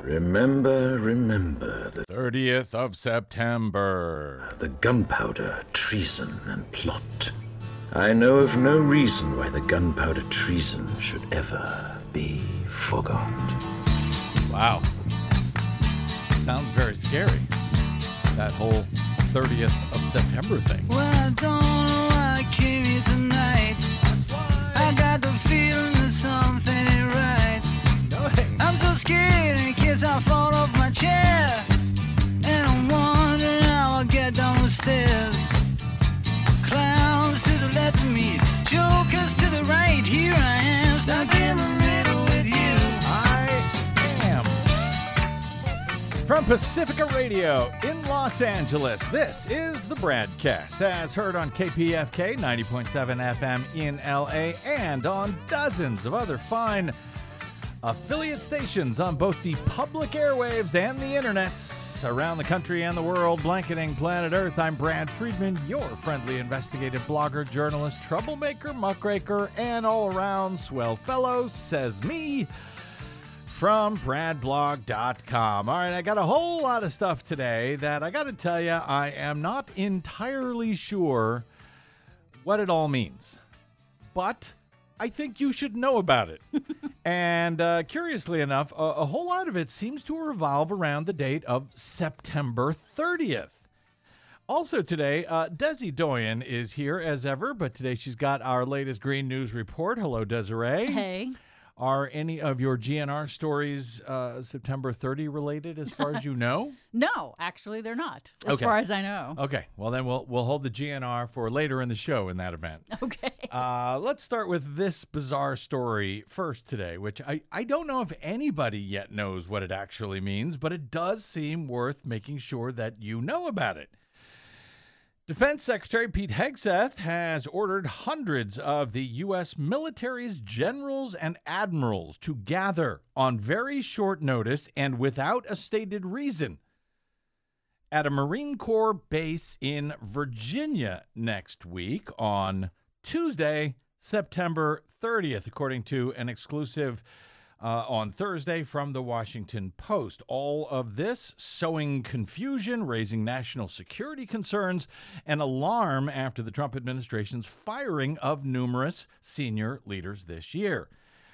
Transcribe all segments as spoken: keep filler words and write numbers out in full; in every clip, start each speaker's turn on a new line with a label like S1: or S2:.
S1: Remember, remember the
S2: thirtieth of September.
S1: The gunpowder, treason, and plot. I know of no reason why the gunpowder treason should ever be forgot.
S2: Wow. Sounds very scary. That whole thirtieth of September thing.
S3: Well, I don't know why I came here tonight. I got the feeling that something ain't right.
S2: No,
S3: I'm so scared in case I fall off my chair. And I'm wondering how I'll get down the stairs. Clowns to the left of me, jokers to the right. Here I am, stuck in the middle with you.
S2: I am. From Pacifica Radio in Los Angeles, this is the Bradcast, as heard on K P F K ninety point seven F M in L A and on dozens of other fine affiliate stations on both the public airwaves and the internets around the country and the world, blanketing planet Earth. I'm Brad Friedman, your friendly investigative blogger, journalist, troublemaker, muckraker, and all-around swell fellow, says me, from brad blog dot com. All right, I got a whole lot of stuff today that I got to tell you, I am not entirely sure what it all means, but I think you should know about it. And uh, curiously enough, a, a whole lot of it seems to revolve around the date of September thirtieth. Also today, uh, Desi Doyen is here as ever, but today she's got our latest Green News report. Hello, Desiree.
S4: Hey.
S2: Are any of your G N R stories uh, September thirtieth related as far as you know?
S4: No, actually they're not, as
S2: Okay.
S4: far as I know.
S2: Okay, well then we'll we'll hold the G N R for later in the show in that event.
S4: Okay.
S2: Uh, let's start with this bizarre story first today, which I, I don't know if anybody yet knows what it actually means, but it does seem worth making sure that you know about it. Defense Secretary Pete Hegseth has ordered hundreds of the U S military's generals and admirals to gather on very short notice and without a stated reason at a Marine Corps base in Virginia next week on Tuesday, September thirtieth, according to an exclusive uh, on Thursday from the Washington Post. All of this sowing confusion, raising national security concerns, and alarm after the Trump administration's firing of numerous senior leaders this year.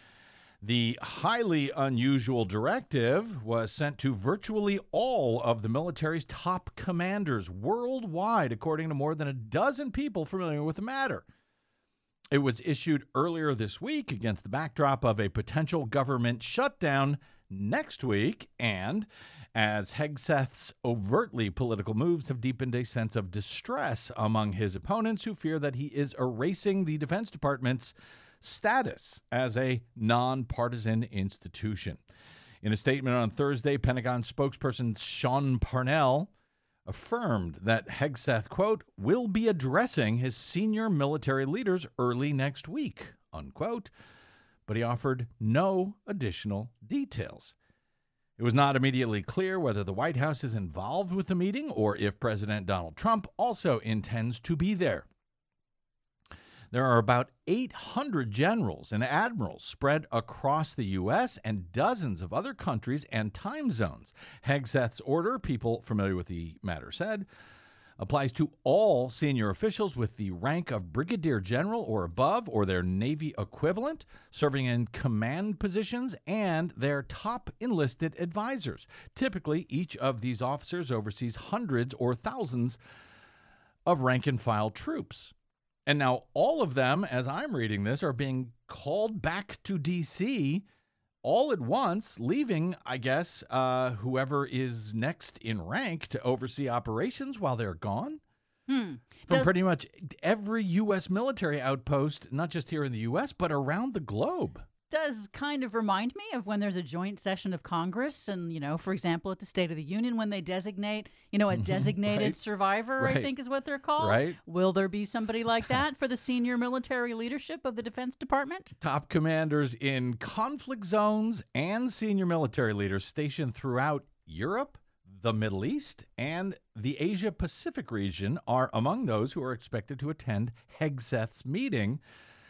S2: The highly unusual directive was sent to virtually all of the military's top commanders worldwide, according to more than a dozen people familiar with the matter. It was issued earlier this week against the backdrop of a potential government shutdown next week, and as Hegseth's overtly political moves have deepened a sense of distress among his opponents who fear that he is erasing the Defense Department's status as a nonpartisan institution. In a statement on Thursday, Pentagon spokesperson Sean Parnell affirmed that Hegseth, quote, will be addressing his senior military leaders early next week, unquote, but he offered no additional details. It was not immediately clear whether the White House is involved with the meeting or if President Donald Trump also intends to be there. There are about eight hundred generals and admirals spread across the U S and dozens of other countries and time zones. Hegseth's order, people familiar with the matter said, applies to all senior officials with the rank of brigadier general or above or their Navy equivalent, serving in command positions, and their top enlisted advisors. Typically, each of these officers oversees hundreds or thousands of rank-and-file troops. And now all of them, as I'm reading this, are being called back to D C all at once, leaving, I guess, uh, whoever is next in rank to oversee operations while they're gone.
S4: Hmm.
S2: From
S4: Does-
S2: pretty much every U S military outpost, not just here in the U S, but around the globe.
S4: Does kind of remind me of when there's a joint session of Congress and, you know, for example, at the State of the Union, when they designate, you know, a designated
S2: Right.
S4: survivor,
S2: Right.
S4: I think is what they're called.
S2: Right.
S4: Will there be somebody like that for the senior military leadership of the Defense Department?
S2: Top commanders in conflict zones and senior military leaders stationed throughout Europe, the Middle East, and the Asia-Pacific region are among those who are expected to attend Hegseth's meeting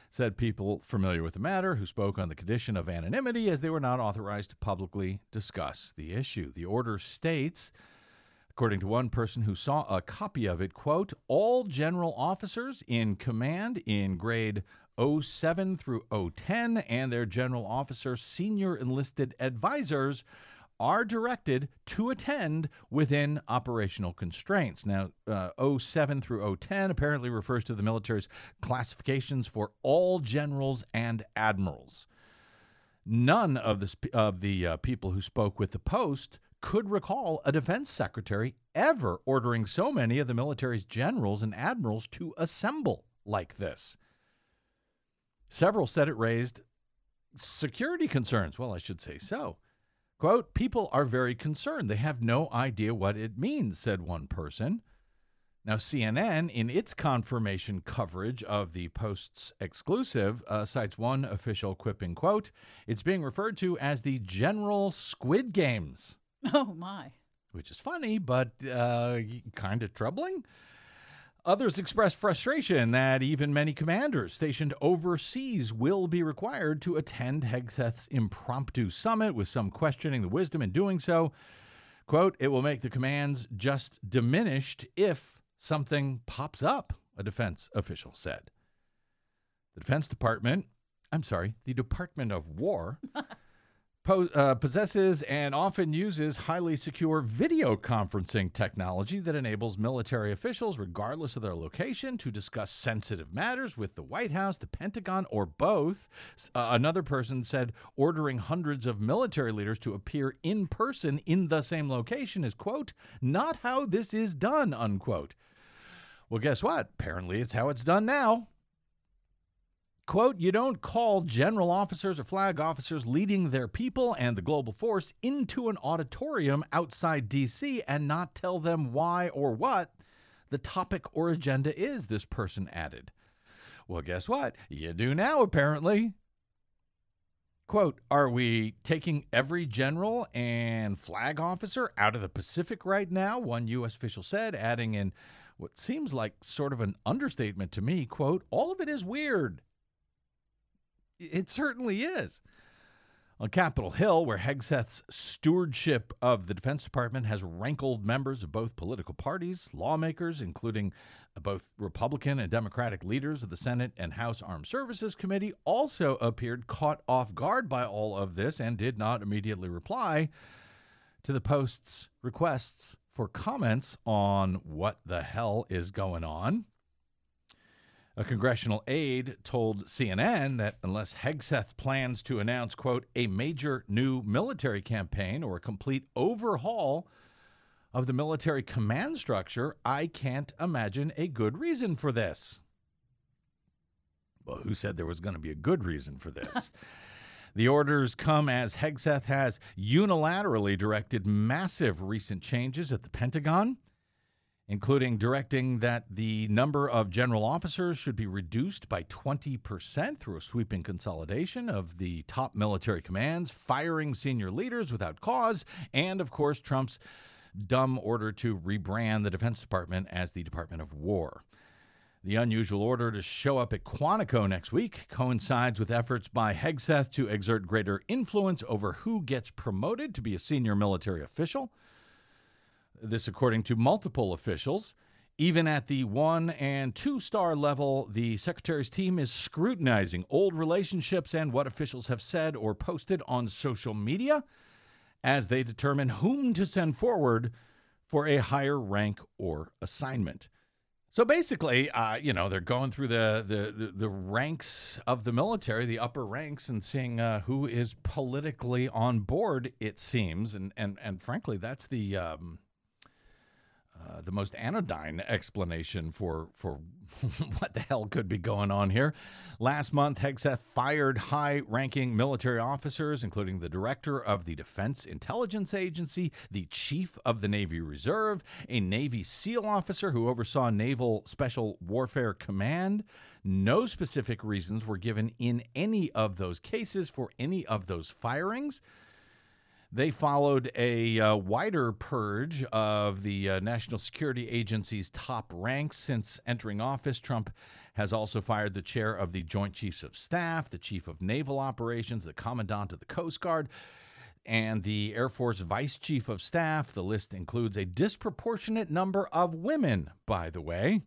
S2: said people familiar with the matter who spoke on the condition of anonymity as they were not authorized to publicly discuss the issue. The order states, according to one person who saw a copy of it, quote, all general officers in command in grade oh seven through oh ten and their general officer senior enlisted advisors are directed to attend within operational constraints. Now, uh, oh seven through oh ten apparently refers to the military's classifications for all generals and admirals. None of the, sp- of the uh, people who spoke with the Post could recall a defense secretary ever ordering so many of the military's generals and admirals to assemble like this. Several said it raised security concerns. Well, I should say so. Quote, people are very concerned. They have no idea what it means, said one person. Now, C N N, in its confirmation coverage of the Post's exclusive, uh, cites one official quipping, quote, it's being referred to as the General Squid Games.
S4: Oh, my.
S2: Which is funny, but uh, kind of troubling. Others expressed frustration that even many commanders stationed overseas will be required to attend Hegseth's impromptu summit, with some questioning the wisdom in doing so. Quote, it will make the commands just diminished if something pops up, a defense official said. The Defense Department, I'm sorry, the Department of War, po- uh, possesses and often uses highly secure video conferencing technology that enables military officials, regardless of their location, to discuss sensitive matters with the White House, the Pentagon, or both. Uh, another person said ordering hundreds of military leaders to appear in person in the same location is, quote, not how this is done, unquote. Well, guess what? Apparently it's how it's done now. Quote, you don't call general officers or flag officers leading their people and the global force into an auditorium outside D C and not tell them why or what the topic or agenda is, this person added. Well, guess what? You do now, apparently. Quote, are we taking every general and flag officer out of the Pacific right now? One U S official said, adding in what seems like sort of an understatement to me, quote, all of it is weird. It certainly is. On Capitol Hill, where Hegseth's stewardship of the Defense Department has rankled members of both political parties, lawmakers, including both Republican and Democratic leaders of the Senate and House Armed Services Committee, also appeared caught off guard by all of this and did not immediately reply to the Post's requests for comments on what the hell is going on. A congressional aide told C N N that unless Hegseth plans to announce, quote, a major new military campaign or a complete overhaul of the military command structure, I can't imagine a good reason for this. Well, who said there was going to be a good reason for this? The orders come as Hegseth has unilaterally directed massive recent changes at the Pentagon, including directing that the number of general officers should be reduced by twenty percent through a sweeping consolidation of the top military commands, firing senior leaders without cause, and, of course, Trump's dumb order to rebrand the Defense Department as the Department of War. The unusual order to show up at Quantico next week coincides with efforts by Hegseth to exert greater influence over who gets promoted to be a senior military official. This, according to multiple officials. Even at the one- and two-star level, the secretary's team is scrutinizing old relationships and what officials have said or posted on social media as they determine whom to send forward for a higher rank or assignment. So basically, uh, you know, they're going through the, the, the, the ranks of the military, the upper ranks, and seeing uh, who is politically on board, it seems. And, and, and frankly, that's the... Um, Uh, the most anodyne explanation for for what the hell could be going on here. Last month, Hegseth fired high-ranking military officers, including the director of the Defense Intelligence Agency, the chief of the Navy Reserve, a Navy SEAL officer who oversaw Naval Special Warfare Command. No specific reasons were given in any of those cases for any of those firings. They followed a uh, wider purge of the uh, National Security Agency's top ranks. Since entering office, Trump has also fired the chair of the Joint Chiefs of Staff, the chief of naval operations, the commandant of the Coast Guard, and the Air Force Vice Chief of Staff. The list includes a disproportionate number of women, by the way.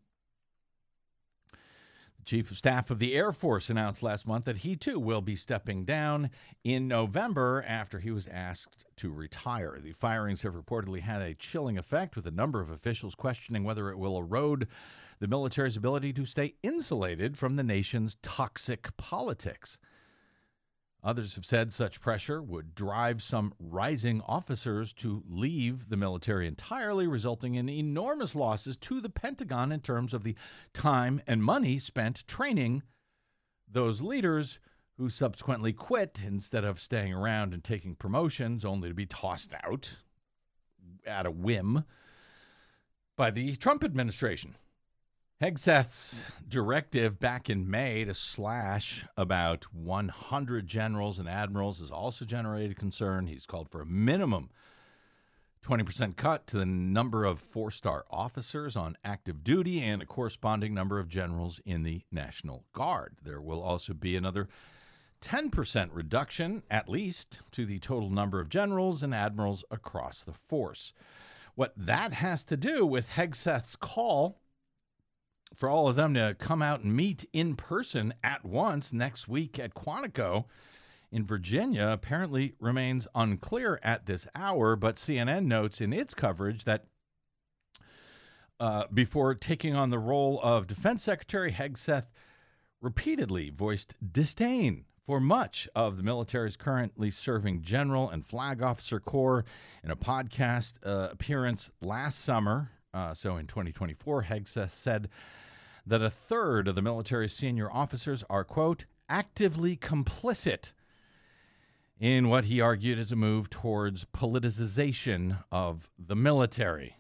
S2: The Chief of Staff of the Air Force announced last month that he, too, will be stepping down in November after he was asked to retire. The firings have reportedly had a chilling effect, with a number of officials questioning whether it will erode the military's ability to stay insulated from the nation's toxic politics. Others have said such pressure would drive some rising officers to leave the military entirely, resulting in enormous losses to the Pentagon in terms of the time and money spent training those leaders who subsequently quit instead of staying around and taking promotions, only to be tossed out at a whim by the Trump administration. Hegseth's directive back in May to slash about one hundred generals and admirals has also generated concern. He's called for a minimum twenty percent cut to the number of four-star officers on active duty and a corresponding number of generals in the National Guard. There will also be another ten percent reduction, at least, to the total number of generals and admirals across the force. What that has to do with Hegseth's call for all of them to come out and meet in person at once next week at Quantico in Virginia apparently remains unclear at this hour, but C N N notes in its coverage that uh, before taking on the role of Defense Secretary, Hegseth repeatedly voiced disdain for much of the military's currently serving general and flag officer corps. In a podcast uh, appearance last summer, uh, so in twenty twenty-four, Hegseth said that a third of the military's senior officers are, quote, actively complicit in what he argued is a move towards politicization of the military.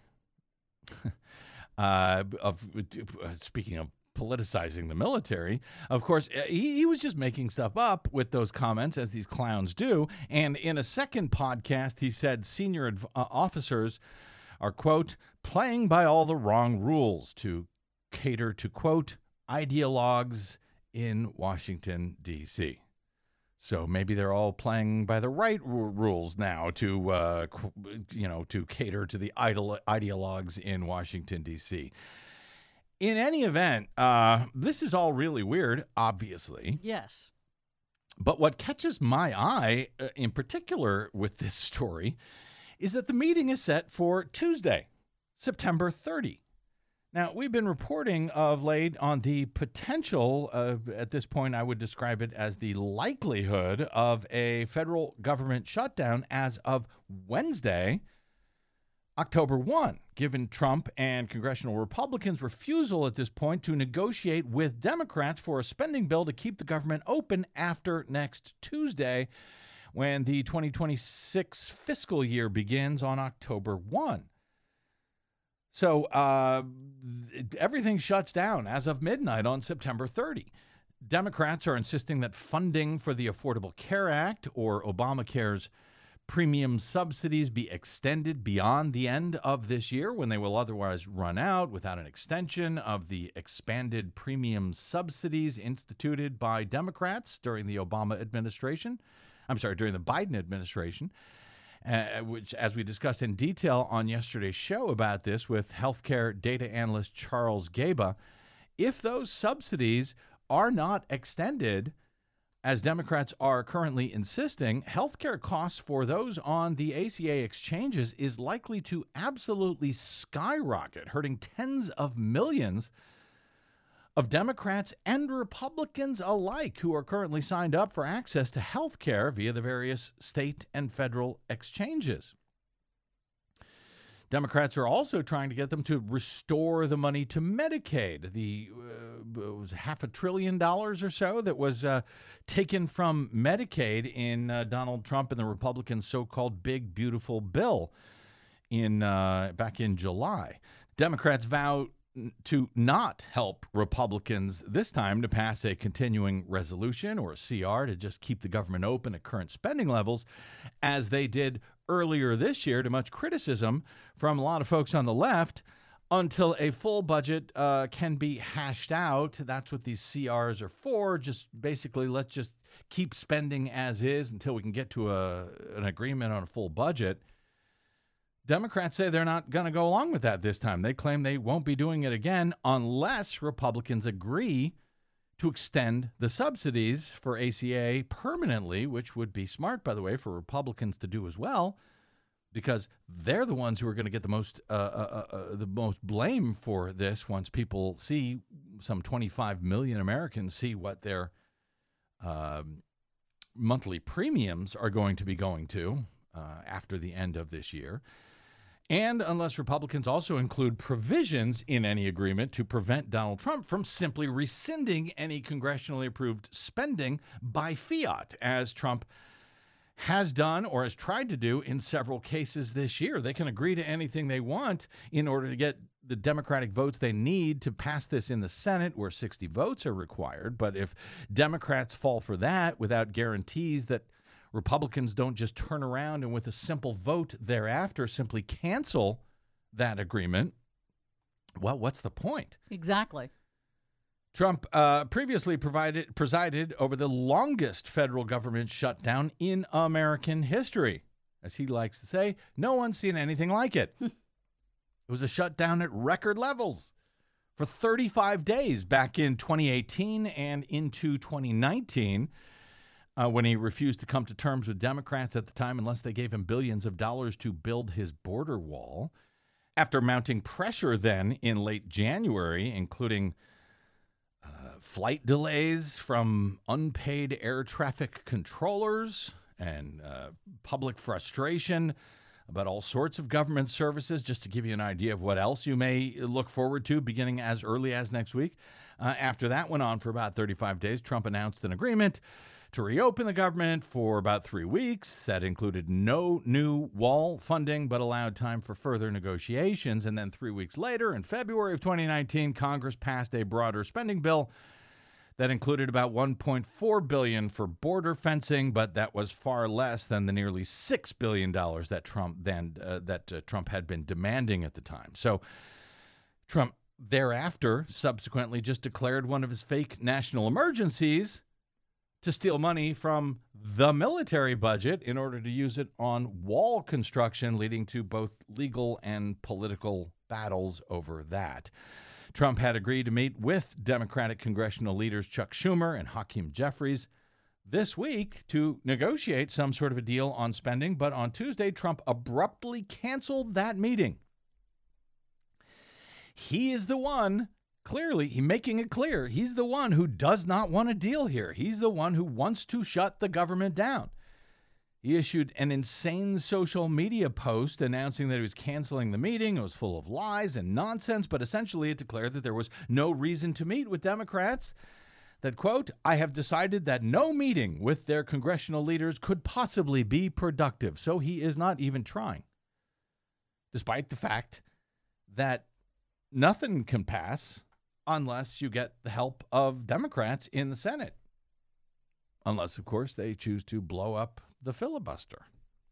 S2: uh, of Speaking of politicizing the military, of course, he, he was just making stuff up with those comments, as these clowns do. And in a second podcast, he said senior adv- uh, officers are, quote, playing by all the wrong rules to cater to, quote, ideologues in Washington, D C So maybe they're all playing by the right r- rules now to, uh, qu- you know, to cater to the idol- ideologues in Washington, D C In any event, uh, this is all really weird, obviously.
S4: Yes.
S2: But what catches my eye, uh, in particular with this story, is that the meeting is set for Tuesday, September thirtieth. Now, we've been reporting of late on the potential, uh, at this point I would describe it as the likelihood of a federal government shutdown as of Wednesday, October first, given Trump and congressional Republicans' refusal at this point to negotiate with Democrats for a spending bill to keep the government open after next Tuesday, when the twenty twenty-six fiscal year begins on October first. So uh, everything shuts down as of midnight on September thirtieth. Democrats are insisting that funding for the Affordable Care Act, or Obamacare's premium subsidies, be extended beyond the end of this year, when they will otherwise run out, without an extension of the expanded premium subsidies instituted by Democrats during the Obama administration. I'm sorry, during the Biden administration. Uh, which, as we discussed in detail on yesterday's show about this with healthcare data analyst Charles Gaba, if those subsidies are not extended, as Democrats are currently insisting, healthcare costs for those on the A C A exchanges is likely to absolutely skyrocket, hurting tens of millions of Democrats and Republicans alike who are currently signed up for access to health care via the various state and federal exchanges. Democrats are also trying to get them to restore the money to Medicaid. The uh, it was half a trillion dollars or so that was uh, taken from Medicaid in uh, Donald Trump and the Republicans' so-called Big Beautiful Bill in uh, back in July. Democrats vow to not help Republicans this time to pass a continuing resolution or a C R to just keep the government open at current spending levels, as they did earlier this year, to much criticism from a lot of folks on the left, until a full budget uh, can be hashed out. That's what these C Rs are for. Just basically, let's just keep spending as is until we can get to a, an agreement on a full budget. Democrats say they're not going to go along with that this time. They claim they won't be doing it again unless Republicans agree to extend the subsidies for A C A permanently, which would be smart, by the way, for Republicans to do as well, because they're the ones who are going to get the most uh, uh, uh, the most blame for this once people see, some twenty-five million Americans see what their uh, monthly premiums are going to be going to uh, after the end of this year. And unless Republicans also include provisions in any agreement to prevent Donald Trump from simply rescinding any congressionally approved spending by fiat, as Trump has done or has tried to do in several cases this year. They can agree to anything they want in order to get the Democratic votes they need to pass this in the Senate, where sixty votes are required. But if Democrats fall for that without guarantees that Republicans don't just turn around and with a simple vote thereafter simply cancel that agreement, well, what's the point?
S4: Exactly.
S2: Trump uh, previously provided, presided over the longest federal government shutdown in American history. As he likes to say, no one's seen anything like it. It was a shutdown at record levels for thirty-five days back in twenty eighteen and into twenty nineteen. Uh, when he refused to come to terms with Democrats at the time unless they gave him billions of dollars to build his border wall. After mounting pressure then in late January, including uh, flight delays from unpaid air traffic controllers and uh, public frustration about all sorts of government services, just to give you an idea of what else you may look forward to beginning as early as next week. Uh, after that went on for about thirty-five days, Trump announced an agreement to reopen the government for about three weeks. That included no new wall funding, but allowed time for further negotiations. And then three weeks later, in February of twenty nineteen, Congress passed a broader spending bill that included about one point four billion dollars for border fencing, but that was far less than the nearly six billion dollars that Trump then uh, that uh, Trump had been demanding at the time. So Trump thereafter subsequently just declared one of his fake national emergencies to steal money from the military budget in order to use it on wall construction, leading to both legal and political battles over that. Trump had agreed to meet with Democratic congressional leaders Chuck Schumer and Hakeem Jeffries this week to negotiate some sort of a deal on spending, but on Tuesday, Trump abruptly canceled that meeting. He is the one Clearly, he's making it clear he's the one who does not want a deal here. He's the one who wants to shut the government down. He issued an insane social media post announcing that he was canceling the meeting. It was full of lies and nonsense, but essentially it declared that there was no reason to meet with Democrats. That, quote, I have decided that no meeting with their congressional leaders could possibly be productive. So he is not even trying, despite the fact that nothing can pass unless you get the help of Democrats in the Senate. Unless, of course, they choose to blow up the filibuster.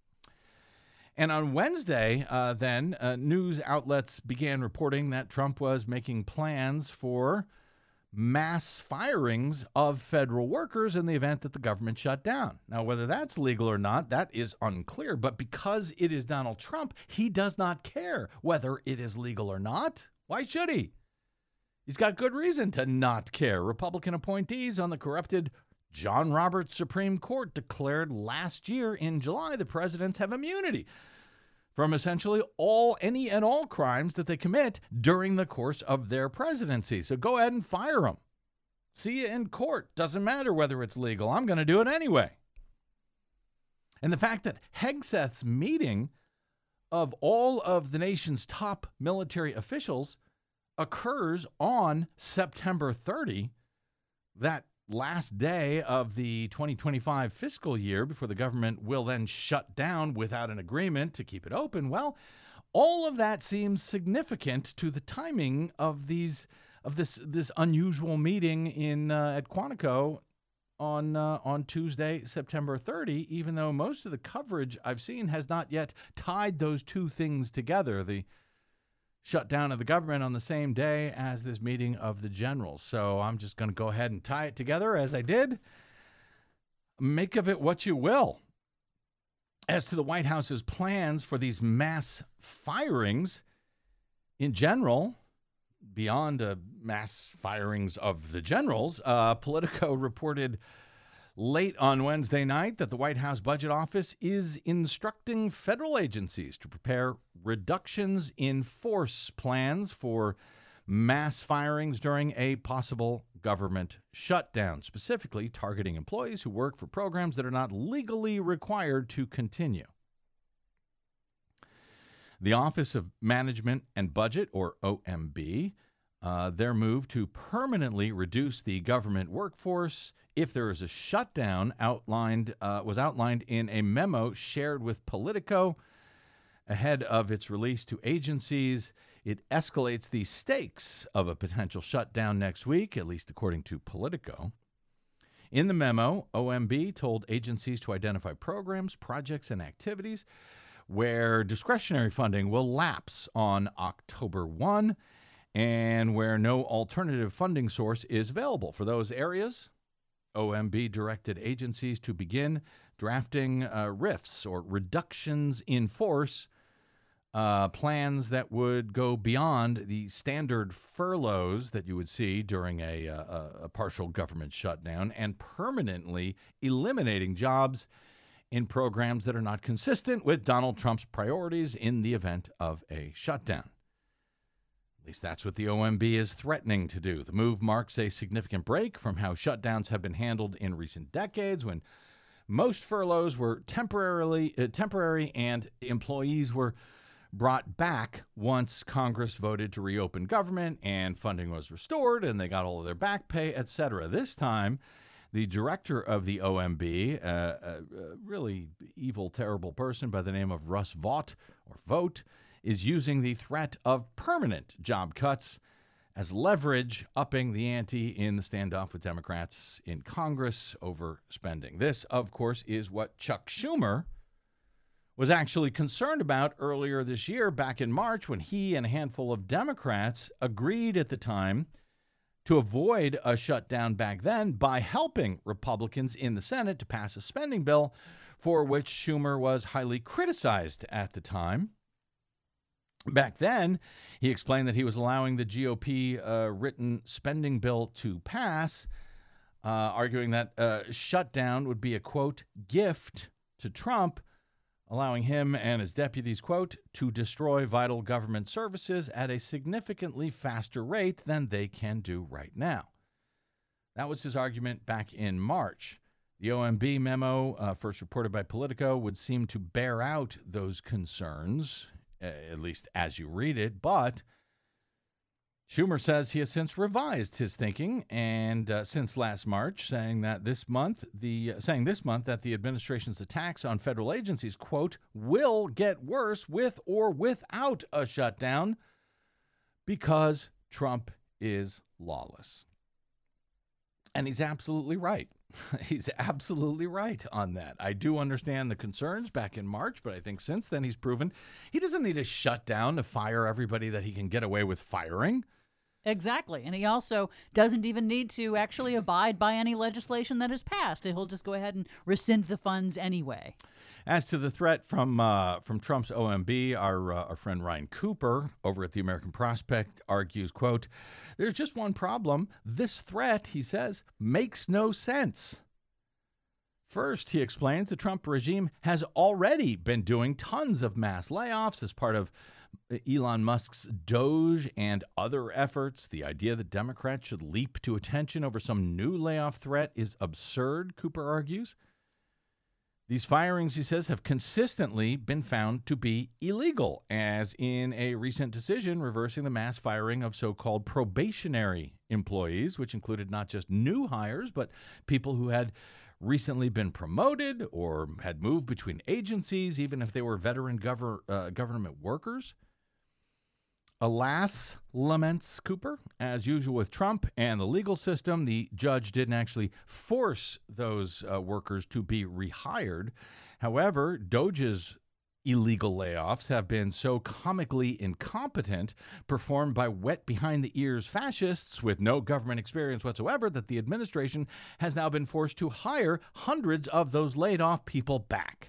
S2: And on Wednesday, uh, then, uh, news outlets began reporting that Trump was making plans for mass firings of federal workers in the event that the government shut down. Now, whether that's legal or not, that is unclear. But because it is Donald Trump, he does not care whether it is legal or not. Why should he? He's got good reason to not care. Republican appointees on the corrupted John Roberts Supreme Court declared last year in July the presidents have immunity from essentially all, any and all crimes that they commit during the course of their presidency. So go ahead and fire them. See you in court. Doesn't matter whether it's legal. I'm going to do it anyway. And the fact that Hegseth's meeting of all of the nation's top military officials occurs on September thirtieth, that last day of the twenty twenty-five fiscal year before the government will then shut down without an agreement to keep it open. Well, all of that seems significant to the timing of these of this this unusual meeting in uh, at Quantico on uh, on Tuesday, September thirtieth, even though most of the coverage I've seen has not yet tied those two things together. The shutdown of the government on the same day as this meeting of the generals. So I'm just going to go ahead and tie it together as I did. Make of it what you will. As to the White House's plans for these mass firings in general, beyond uh, mass firings of the generals, uh, Politico reported late on Wednesday night that the White House Budget Office is instructing federal agencies to prepare reductions in force plans for mass firings during a possible government shutdown, specifically targeting employees who work for programs that are not legally required to continue. The Office of Management and Budget, or O M B, uh, their move to permanently reduce the government workforce if there is a shutdown outlined uh, was outlined in a memo shared with Politico ahead of its release to agencies. It escalates the stakes of a potential shutdown next week, at least according to Politico. In the memo, O M B told agencies to identify programs, projects, and activities where discretionary funding will lapse on October first and where no alternative funding source is available. For those areas, O M B directed agencies to begin drafting uh, R I Fs, or reductions in force, uh, plans that would go beyond the standard furloughs that you would see during a, a, a partial government shutdown, and permanently eliminating jobs in programs that are not consistent with Donald Trump's priorities in the event of a shutdown. At least that's what the O M B is threatening to do. The move marks a significant break from how shutdowns have been handled in recent decades, when most furloughs were temporarily uh, temporary and employees were brought back once Congress voted to reopen government and funding was restored and they got all of their back pay, et cetera. This time, the director of the O M B, uh, a, a really evil, terrible person by the name of Russ Vought, or Vogt, is using the threat of permanent job cuts as leverage, upping the ante in the standoff with Democrats in Congress over spending. This, of course, is what Chuck Schumer was actually concerned about earlier this year, back in March, when he and a handful of Democrats agreed at the time to avoid a shutdown back then by helping Republicans in the Senate to pass a spending bill for which Schumer was highly criticized at the time. Back then, he explained that he was allowing the G O P-written uh, spending bill to pass, uh, arguing that uh, shutdown would be a, quote, gift to Trump, allowing him and his deputies, quote, to destroy vital government services at a significantly faster rate than they can do right now. That was his argument back in March. The O M B memo, uh, first reported by Politico, would seem to bear out those concerns, at least as you read it, but Schumer says he has since revised his thinking, and uh, since last March, saying that this month, the uh, saying this month that the administration's attacks on federal agencies, quote, will get worse with or without a shutdown because Trump is lawless. And he's absolutely right. He's absolutely right on that. I do understand the concerns back in March, but I think since then he's proven he doesn't need a shutdown to fire everybody that he can get away with firing.
S4: Exactly. And he also doesn't even need to actually abide by any legislation that is passed. He'll just go ahead and rescind the funds anyway.
S2: As to the threat from uh, from Trump's O M B, our, uh, our friend Ryan Cooper over at the American Prospect argues, quote, there's just one problem. This threat, he says, makes no sense. First, he explains, the Trump regime has already been doing tons of mass layoffs as part of Elon Musk's Doge and other efforts. The idea that Democrats should leap to attention over some new layoff threat is absurd, Cooper argues. These firings, he says, have consistently been found to be illegal, as in a recent decision reversing the mass firing of so-called probationary employees, which included not just new hires, but people who had recently been promoted or had moved between agencies, even if they were veteran gover- uh, government workers. Alas, laments Cooper, as usual with Trump and the legal system, the judge didn't actually force those uh, workers to be rehired. However, Doge's illegal layoffs have been so comically incompetent, performed by wet behind-the-ears fascists with no government experience whatsoever, that the administration has now been forced to hire hundreds of those laid-off people back.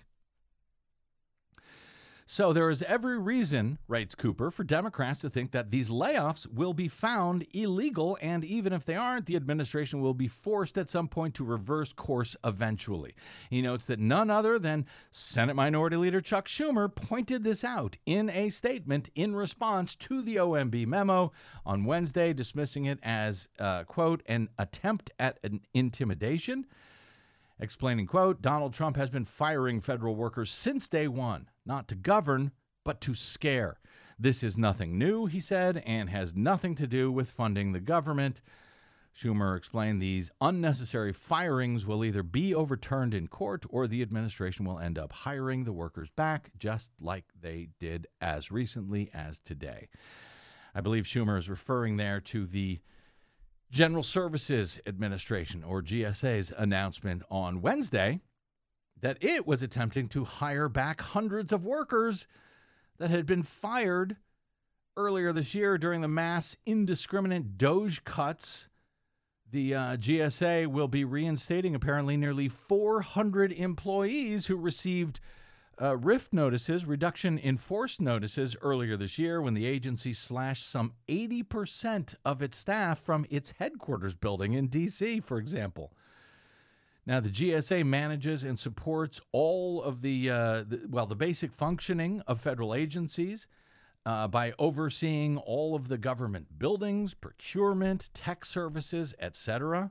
S2: So there is every reason, writes Cooper, for Democrats to think that these layoffs will be found illegal, and even if they aren't, the administration will be forced at some point to reverse course eventually. He notes that none other than Senate Minority Leader Chuck Schumer pointed this out in a statement in response to the O M B memo on Wednesday, dismissing it as, uh, quote, an attempt at an intimidation. Explaining, quote, Donald Trump has been firing federal workers since day one, not to govern, but to scare. This is nothing new, he said, and has nothing to do with funding the government. Schumer explained these unnecessary firings will either be overturned in court or the administration will end up hiring the workers back, just like they did as recently as today. I believe Schumer is referring there to the General Services Administration, or G S A's, announcement on Wednesday that it was attempting to hire back hundreds of workers that had been fired earlier this year during the mass indiscriminate DOGE cuts. The uh, G S A will be reinstating apparently nearly four hundred employees who received Uh, R I F notices, reduction in force notices, earlier this year when the agency slashed some eighty percent of its staff from its headquarters building in D C, for example. Now, the G S A manages and supports all of the, uh, the well, the basic functioning of federal agencies uh, by overseeing all of the government buildings, procurement, tech services, et cetera.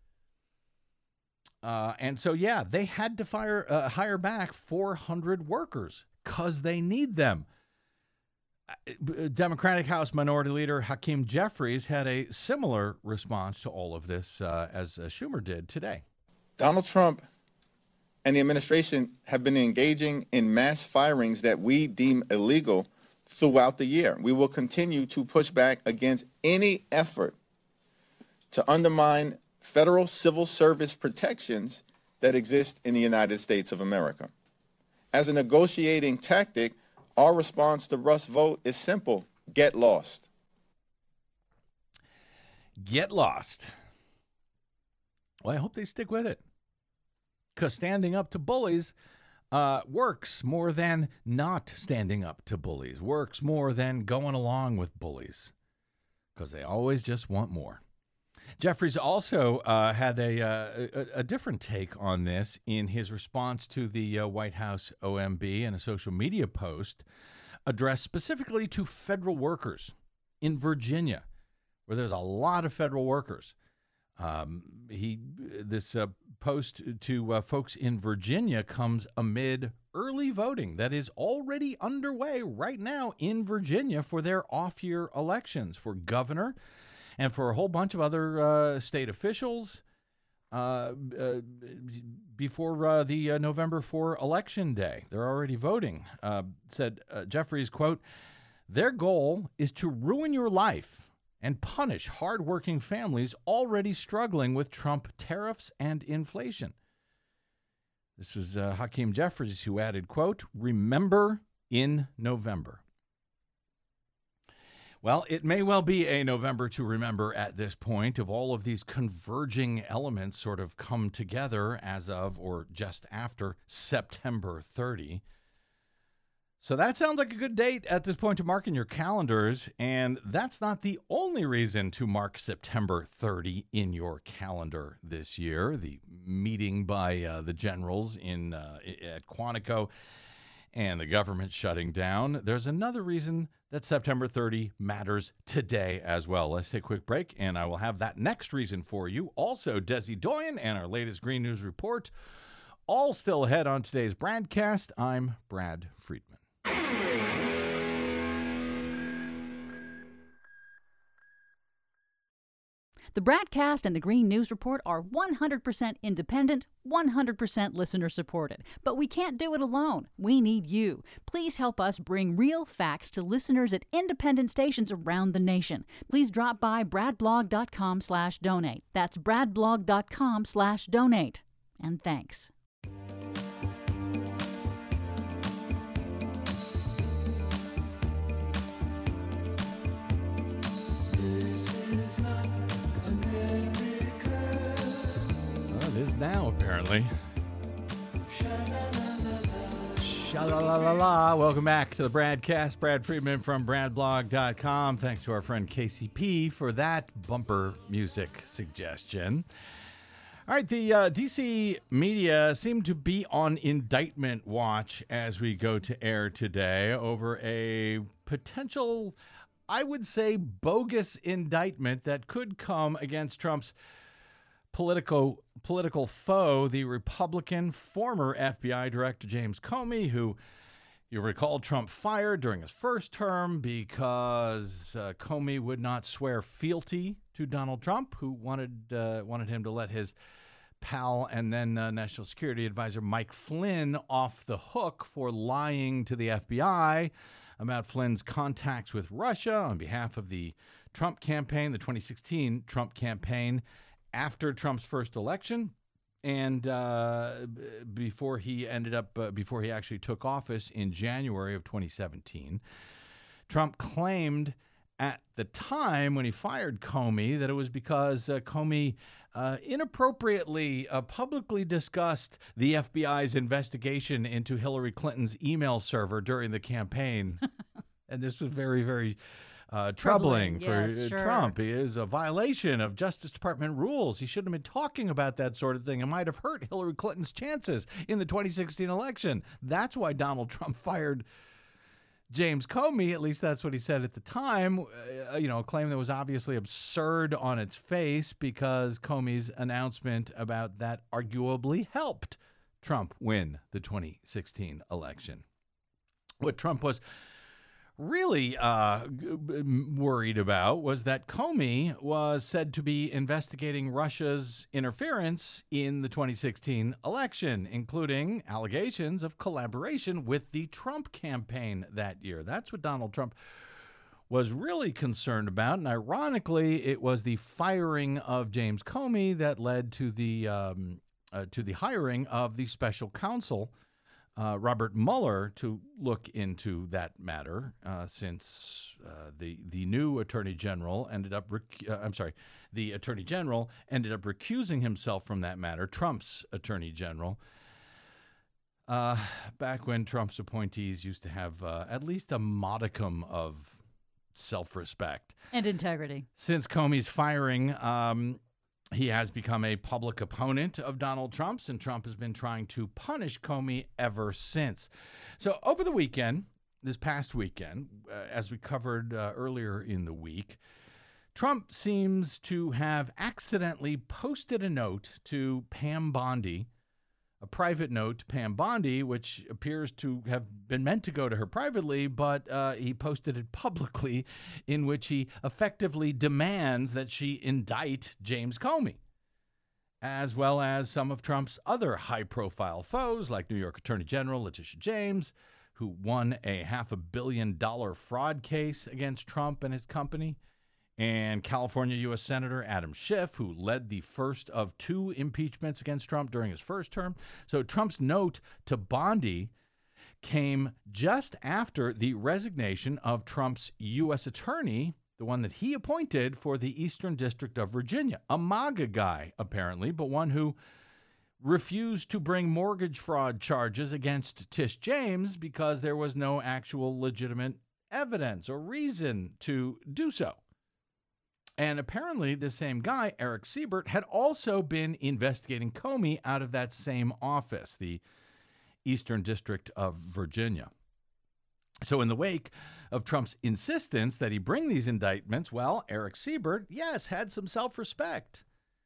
S2: Uh, and so, yeah, they had to fire, uh, hire back four hundred workers because they need them. Democratic House Minority Leader Hakeem Jeffries had a similar response to all of this uh, as uh, Schumer did today.
S5: Donald Trump and the administration have been engaging in mass firings that we deem illegal throughout the year. We will continue to push back against any effort to undermine federal civil service protections that exist in the United States of America. As a negotiating tactic, our response to Russ' vote is simple: get lost.
S2: Get lost. Well, I hope they stick with it, because standing up to bullies uh, works more than not standing up to bullies, works more than going along with bullies, because they always just want more. Jeffries also uh, had a, uh, a a different take on this in his response to the uh, White House O M B and a social media post addressed specifically to federal workers in Virginia, where there's a lot of federal workers. Um, he this uh, post to uh, folks in Virginia comes amid early voting that is already underway right now in Virginia for their off-year elections for governor and for a whole bunch of other uh, state officials uh, uh, before uh, the uh, November fourth election day. They're already voting, uh, said uh, Jeffries, quote, their goal is to ruin your life and punish hardworking families already struggling with Trump tariffs and inflation. This is uh, Hakeem Jeffries who added, quote, remember in November. Well, it may well be a November to remember at this point, of all of these converging elements sort of come together as of or just after September thirtieth. So that sounds like a good date at this point to mark in your calendars, and that's not the only reason to mark September thirtieth in your calendar this year, the meeting by uh, the generals in uh, at Quantico and the government shutting down. There's another reason that September thirtieth matters today as well. Let's take a quick break, and I will have that next reason for you. Also, Desi Doyen and our latest Green News Report, all still ahead on today's broadcast. I'm Brad Friedman.
S4: The Bradcast and the Green News Report are one hundred percent independent, one hundred percent listener supported. But we can't do it alone. We need you. Please help us bring real facts to listeners at independent stations around the nation. Please drop by bradblog.com slash donate. That's bradblog.com slash donate. And thanks.
S2: now, apparently. Sha-la-la-la-la. Welcome back to the Bradcast. Brad Friedman from brad blog dot com. Thanks to our friend K C P for that bumper music suggestion. All right, the uh, D C media seem to be on indictment watch as we go to air today over a potential, I would say, bogus indictment that could come against Trump's political political foe, the Republican former F B I Director James Comey, who you recall Trump fired during his first term because uh, Comey would not swear fealty to Donald Trump, who wanted uh, wanted him to let his pal and then uh, National Security Advisor Mike Flynn off the hook for lying to the F B I about Flynn's contacts with Russia on behalf of the Trump campaign, the twenty sixteen Trump campaign, after Trump's first election, and uh, b- before he ended up, uh, before he actually took office in January of twenty seventeen. Trump claimed at the time when he fired Comey that it was because uh, Comey uh, inappropriately uh, publicly discussed the F B I's investigation into Hillary Clinton's email server during the campaign. And this was very, very uh, troubling,
S4: Troubling,
S2: for
S4: yes,
S2: uh,
S4: sure.
S2: Trump. It is a violation of Justice Department rules. He shouldn't have been talking about that sort of thing. It might have hurt Hillary Clinton's chances in the twenty sixteen election. That's why Donald Trump fired James Comey. At least that's what he said at the time. Uh, you know, a claim that was obviously absurd on its face because Comey's announcement about that arguably helped Trump win the twenty sixteen election. What Trump was really uh, worried about was that Comey was said to be investigating Russia's interference in the twenty sixteen election, including allegations of collaboration with the Trump campaign that year. That's what Donald Trump was really concerned about. And ironically, it was the firing of James Comey that led to the um, uh, to the hiring of the special counsel, Uh, Robert Mueller, to look into that matter, uh, since uh, the the new Attorney General ended up, rec- uh, I'm sorry, the Attorney General ended up recusing himself from that matter, Trump's Attorney General, uh, back when Trump's appointees used to have uh, at least a modicum of self-respect.
S4: And integrity.
S2: Since Comey's firing, um, he has become a public opponent of Donald Trump's, and Trump has been trying to punish Comey ever since. So over the weekend, this past weekend, uh, as we covered uh, earlier in the week, Trump seems to have accidentally posted a note to Pam Bondi, a private note to Pam Bondi, which appears to have been meant to go to her privately, but uh, he posted it publicly, in which he effectively demands that she indict James Comey, as well as some of Trump's other high-profile foes, like New York Attorney General Letitia James, who won a half a billion dollar fraud case against Trump and his company, and California U S Senator Adam Schiff, who led the first of two impeachments against Trump during his first term. So Trump's note to Bondi came just after the resignation of Trump's U S attorney, the one that he appointed for the Eastern District of Virginia, a MAGA guy, apparently, but one who refused to bring mortgage fraud charges against Tish James because there was no actual legitimate evidence or reason to do so. And apparently the same guy, Eric Siebert, had also been investigating Comey out of that same office, the Eastern District of Virginia. So in the wake of Trump's insistence that he bring these indictments, well, Eric Siebert, yes, had some self-respect.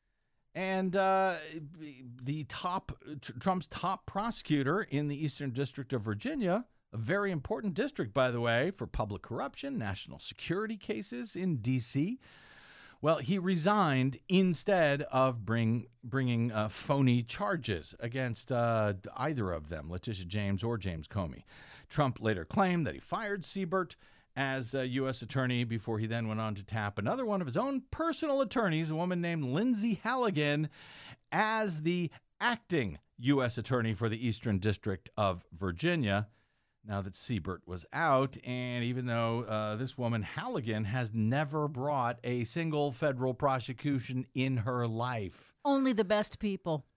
S2: And uh, the top, Trump's top prosecutor in the Eastern District of Virginia, a very important district, by the way, for public corruption, national security cases in D C, well, he resigned instead of bring, bringing uh, phony charges against uh, either of them, Letitia James or James Comey. Trump later claimed that he fired Siebert as a U S attorney before he then went on to tap another one of his own personal attorneys, a woman named Lindsay Halligan, as the acting U S attorney for the Eastern District of Virginia, now that Siebert was out. And even though uh, this woman, Halligan, has never brought a single federal prosecution in her life.
S4: Only the best people.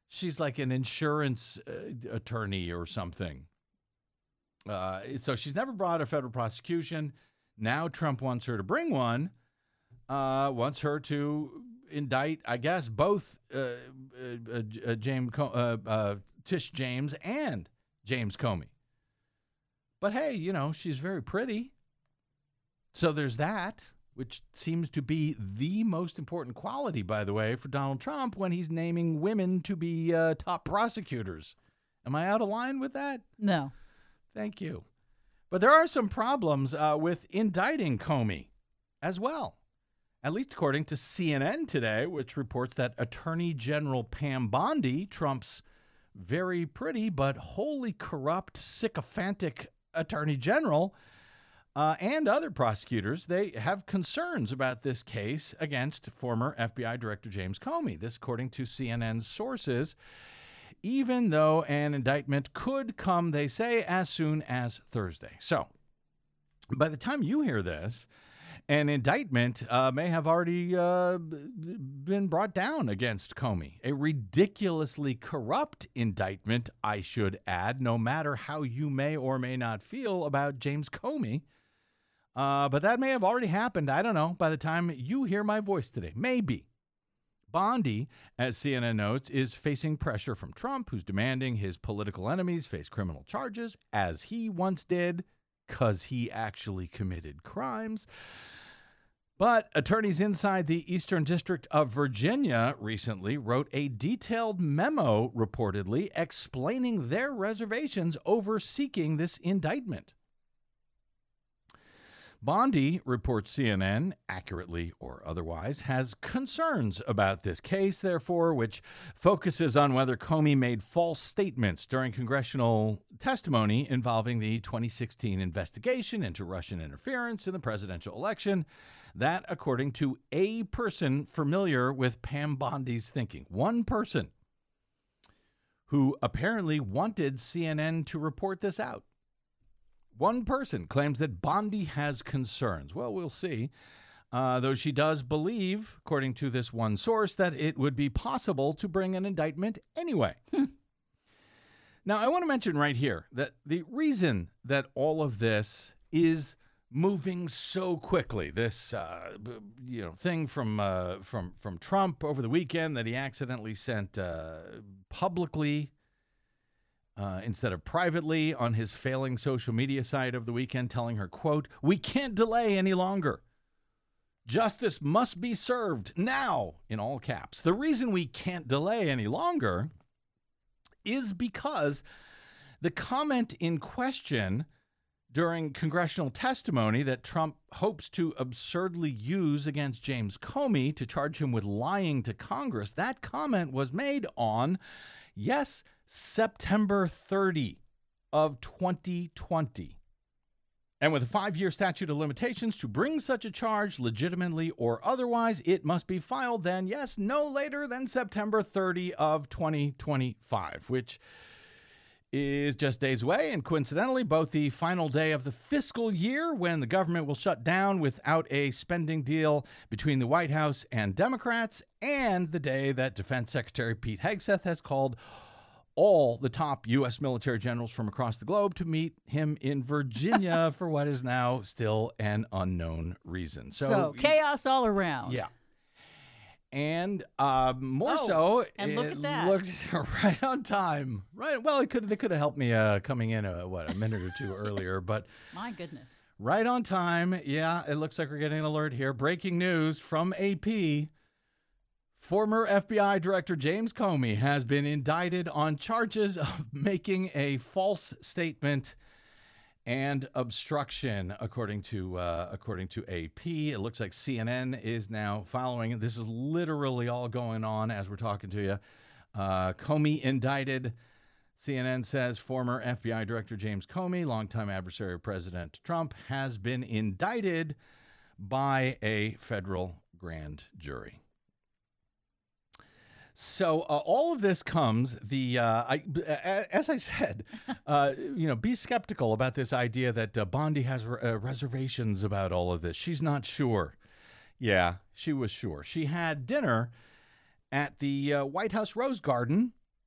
S2: She's like an insurance uh, attorney or something. Uh, so she's never brought a federal prosecution. Now Trump wants her to bring one, uh, wants her to indict, I guess, both uh, uh, uh, James uh, uh, Tish James and James Comey. But hey, you know, she's very pretty. So there's that, which seems to be the most important quality, by the way, for Donald Trump when he's naming women to be uh, top prosecutors. Am I out of line with that?
S4: No.
S2: Thank you. But there are some problems uh, with indicting Comey as well, at least according to C N N today, which reports that Attorney General Pam Bondi, Trump's very pretty but wholly corrupt, sycophantic Attorney General, uh, and other prosecutors, they have concerns about this case against former F B I Director James Comey. This, according to C N N's sources, even though an indictment could come, they say, as soon as Thursday. So, by the time you hear this, an indictment uh, may have already uh, been brought down against Comey. A ridiculously corrupt indictment, I should add, no matter how you may or may not feel about James Comey. Uh, but that may have already happened, I don't know, by the time you hear my voice today. Maybe. Bondi, as C N N notes, is facing pressure from Trump, who's demanding his political enemies face criminal charges, as he once did, because he actually committed crimes. But attorneys inside the Eastern District of Virginia recently wrote a detailed memo, reportedly, explaining their reservations over seeking this indictment. Bondi, reports C N N, accurately or otherwise, has concerns about this case, therefore, which focuses on whether Comey made false statements during congressional testimony involving the twenty sixteen investigation into Russian interference in the presidential election. That, according to a person familiar with Pam Bondi's thinking, one person who apparently wanted C N N to report this out. One person claims that Bondi has concerns. Well, we'll see. Uh, though she does believe, according to this one source, that it would be possible to bring an indictment anyway. Hmm. Now, I want to mention right here that the reason that all of this is moving so quickly, this uh, you know thing from uh, from from Trump over the weekend that he accidentally sent uh, publicly Uh, instead of privately on his failing social media site of the weekend, telling her, quote, "We can't delay any longer. Justice must be served now," in all caps. The reason we can't delay any longer is because the comment in question during congressional testimony that Trump hopes to absurdly use against James Comey to charge him with lying to Congress, that comment was made on, yes, September thirtieth of twenty twenty. And with a five-year statute of limitations to bring such a charge legitimately or otherwise, it must be filed then, yes, no later than September thirtieth of twenty twenty-five, which is just days away, and coincidentally, both the final day of the fiscal year when the government will shut down without a spending deal between the White House and Democrats, and the day that Defense Secretary Pete Hegseth has called all the top U S military generals from across the globe to meet him in Virginia for what is now still an unknown reason. So,
S4: so chaos all around.
S2: Yeah. And uh, more
S4: oh,
S2: so,
S4: and
S2: it
S4: look at that.
S2: looks right on time. Right. Well, it could they could have helped me uh, coming in a, what a minute or two earlier, but
S4: my goodness,
S2: right on time. Yeah, it looks like we're getting an alert here. Breaking news from A P. Former F B I Director James Comey has been indicted on charges of making a false statement and obstruction, according to uh, according to A P. It looks like C N N is now following. This is literally all going on as we're talking to you. Uh, Comey indicted. C N N says former F B I Director James Comey, longtime adversary of President Trump, has been indicted by a federal grand jury. So uh, all of this comes, the uh, I, as I said, uh, you know, be skeptical about this idea that uh, Bondi has re- uh, reservations about all of this. She's not sure. Yeah, she was sure. She had dinner at the uh, White House Rose Garden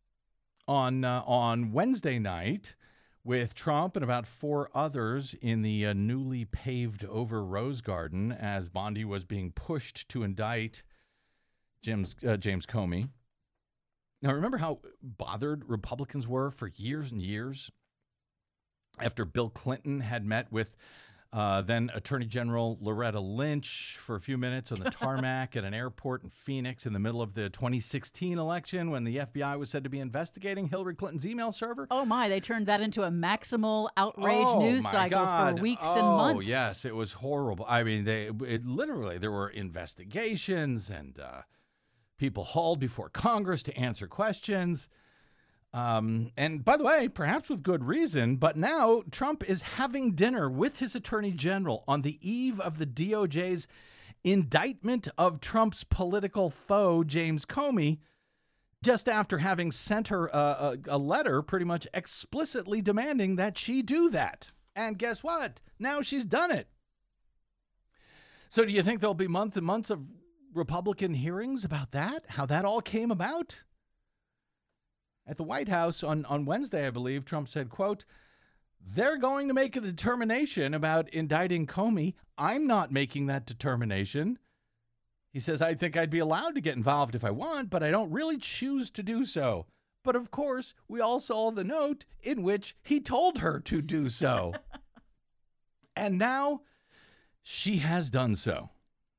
S2: on uh, on Wednesday night with Trump and about four others in the uh, newly paved over Rose Garden as Bondi was being pushed to indict James, uh, James Comey. Now, remember how bothered Republicans were for years and years after Bill Clinton had met with uh, then Attorney General Loretta Lynch for a few minutes on the tarmac at an airport in Phoenix in the middle of the twenty sixteen election when the F B I was said to be investigating Hillary Clinton's email server?
S4: Oh, my. They turned that into a maximal outrage
S2: oh,
S4: news
S2: my
S4: cycle
S2: God.
S4: for weeks
S2: oh,
S4: and months.
S2: yes. It was horrible. I mean, they it literally, there were investigations and uh, people hauled before Congress to answer questions. Um, and by the way, perhaps with good reason, but now Trump is having dinner with his attorney general on the eve of the D O J's indictment of Trump's political foe, James Comey, just after having sent her a, a, a letter pretty much explicitly demanding that she do that. And guess what? Now she's done it. So do you think there'll be months and months of Republican hearings about that? How that all came about? At the White House on, on Wednesday, I believe, Trump said, quote, "They're going to make a determination about indicting Comey. I'm not making that determination." He says, "I think I'd be allowed to get involved if I want, but I don't really choose to do so." But of course, we all saw the note in which he told her to do so. And now she has done so.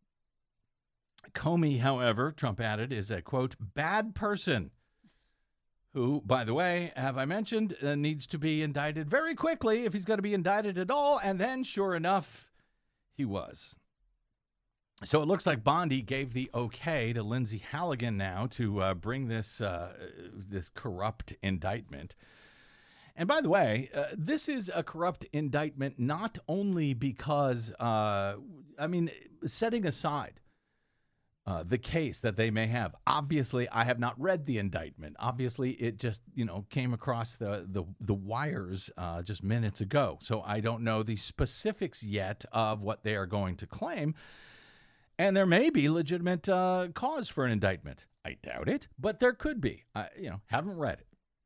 S2: Comey, however, Trump added, is a, quote, "bad person," who, by the way, have I mentioned, uh, needs to be indicted very quickly if he's going to be indicted at all. And then, sure enough, he was. So it looks like Bondi gave the okay to Lindsay Halligan now to uh, bring this uh, this corrupt indictment. And by the way, uh, this is a corrupt indictment not only because, uh, I mean, setting aside Uh, the case that they may have. Obviously, I have not read the indictment. Obviously, it just, you know, came across the the, the wires uh, just minutes ago. So I don't know the specifics yet of what they are going to claim. And there may be legitimate uh, cause for an indictment. I doubt it, but there could be. I, you know, haven't read it.